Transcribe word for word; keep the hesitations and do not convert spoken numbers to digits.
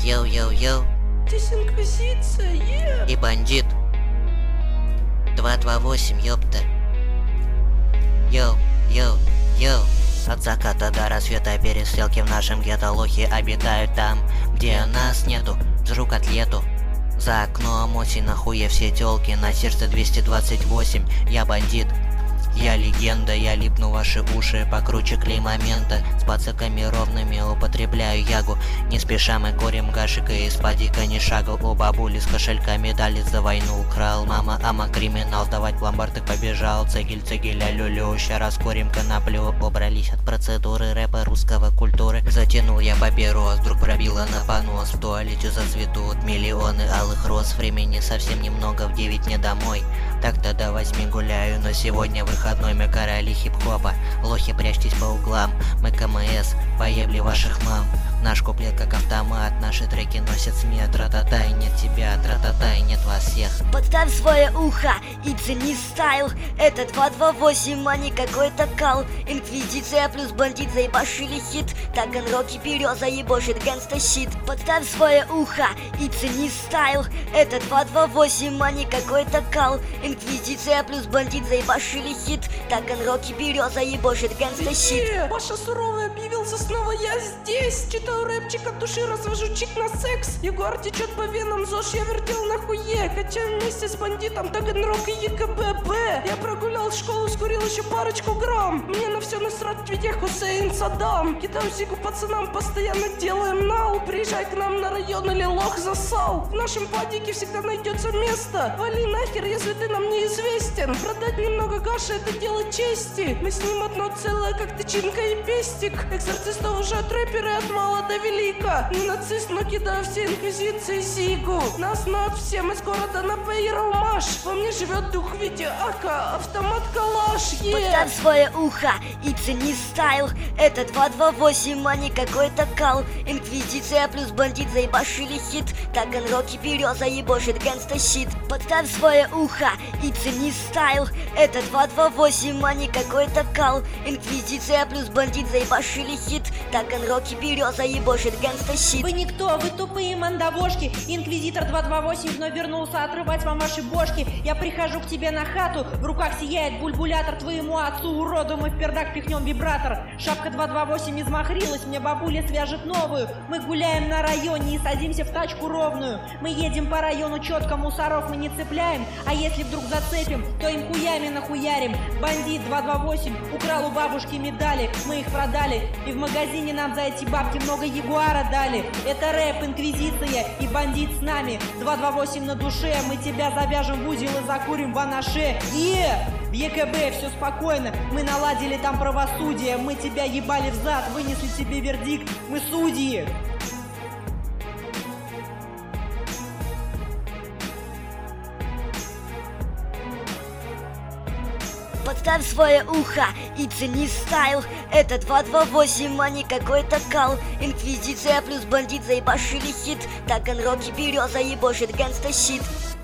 Йоу-йоу-йоу. Здесь инквизиция, е. И бандит. два два восемь, ёпта. Йоу, йоу, йоу. От заката до рассвета перестрелки в нашем гетто. Лохи обитают там, где нас нету. Жру котлету. За окном осень, нахуя все тёлки. На сердце двести двадцать восемь, я бандит. Я легенда, я липну в ваши уши покруче клей-момента. С пацаками ровными употребляю ягу. Не спеша мы курим гашика, из падика ни шагу. У бабули с кошельками дали за войну украл. Мама, ама, криминал, сдавать в ломбард и побежал. Цегель, цегеля, люлю, ща раскурим коноплю. Убрались от процедуры рэпа русского культуры. Затянул я папирос, вдруг пробила на понос. В туалете зацветут миллионы алых роз. Времени совсем немного, в девять мне домой. Так-то до восьми гуляю, но сегодня выходной. Мы короли хип-хопа, лохи, прячьтесь по углам. Мы КМС, поебли ваших мам. Наш куплет как автомат, наши треки носят смет. Тра-та-та, и нет тебя, тра-та-та, и нет вас всех. Подставь свое ухо и цени стайл. Это два два восемь, а не какой-то кал. Инквизиция плюс бандит заебашили хит. Таганрог и береза ебошит гэнста щит. Подставь свое ухо и цени стайл. Это два два восемь, а не какой-то кал. Инквизиция плюс бандит заебашили хит. Таганрог и береза ебошит гэнста щит. Е. Паша суровый объявился снова, я здесь. Читаю рэпчик от души, развожу чик на секс. Егор течет по венам, ЗОЖ я вертел на хуе. Качаю вместе с бандитом Таганрог и ЕКББ. Я прогулял школу, скурил еще парочку грамм. Мне на все насрать, ведь я Хусейн Саддам. Кидаю сигу пацанам, постоянно делаем нал. Приезжай к нам на район или лох засал. В нашем падике всегда найдется место. Вали нахер, если ты нам неизвестен. Продать немного каши, это дело чести. Мы с ним одно целое, как тычинка и пестик. Экзорцистов уже от рэпера, от мала до велика. Не нацист, но кидаю все инквизиции сигу. Нас над всем из города на Пейромаш. Во мне живет дух в виде ака, автомат калаш, е. Подставь свое ухо и цени стайл. Это два два восемь, а не какой-то кал. Инквизиция плюс бандит заебашили хит. Таганрог и береза ебошит гэнста щит. Подставь свое ухо и цени стайл. Это два два восемь, а не какой-то кал. Инквизиция плюс бандит заебашили хит. Таганрог и береза ебошит гэнста щит. Вы никто, вы тупые мандавошки. Инквизитор два два восемь вновь вернулся отрывать вам ваши бошки. Я прихожу к тебе на хату, в руках сияет бульбулятор. Твоему отцу уроду мы в пердак пихнем вибратор. Шапка два два восемь измахрилась, мне бабуля свяжет новую. Мы гуляем на районе и садимся в тачку ровную. Мы едем по району четко, мусоров мы не цепляем. А если вдруг зацепим, то им хуями нахуярим. Бандит два два восемь украл у бабушки медали. Мы их продали, и в магазине нам за эти бабки много ягуара дали. Это рэп, инквизиция и бандит с нами. два два восемь на душе, мы тебя завяжем в узел и закурим в анаше. Е! В ЕКБ все спокойно, мы наладили там правосудие. Мы тебя ебали в зад, вынесли тебе вердикт, мы судьи. Подставь свое ухо и цени стайл. Это два два восемь, а не какой-то кал. Инквизиция плюс бандит заебашили хит. Таганрог и береза ебошит гэнста щит.